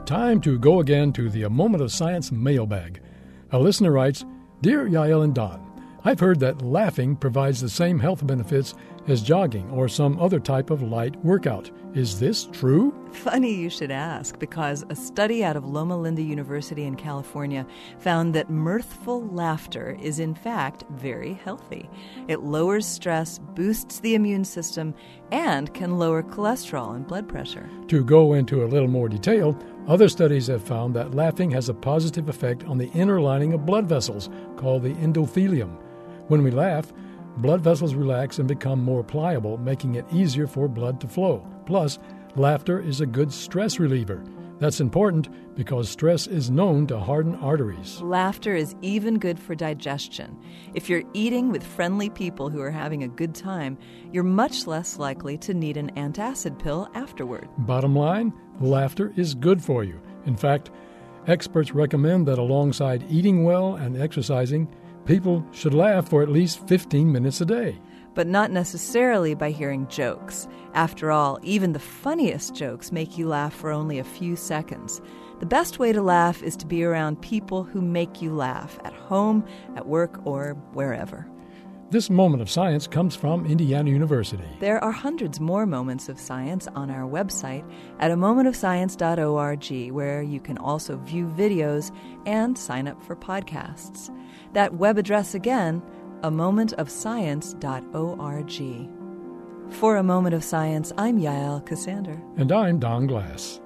Time to go again to the A Moment of Science mailbag. A listener writes, Dear Yael and Don, I've heard that laughing provides the same health benefits as jogging or some other type of light workout. Is this true? Funny you should ask, because a study out of Loma Linda University in California found that mirthful laughter is in fact very healthy. It lowers stress, boosts the immune system, and can lower cholesterol and blood pressure. To go into a little more detail, other studies have found that laughing has a positive effect on the inner lining of blood vessels, called the endothelium. When we laugh, blood vessels relax and become more pliable, making it easier for blood to flow. Plus, laughter is a good stress reliever. That's important because stress is known to harden arteries. Laughter is even good for digestion. If you're eating with friendly people who are having a good time, you're much less likely to need an antacid pill afterward. Bottom line, laughter is good for you. In fact, experts recommend that alongside eating well and exercising, people should laugh for at least 15 minutes a day. But not necessarily by hearing jokes. After all, even the funniest jokes make you laugh for only a few seconds. The best way to laugh is to be around people who make you laugh, at home, at work, or wherever. This Moment of Science comes from Indiana University. There are hundreds more moments of science on our website at amomentofscience.org, where you can also view videos and sign up for podcasts. That web address again, amomentofscience.org. For A Moment of Science, I'm Yael Cassander. And I'm Don Glass.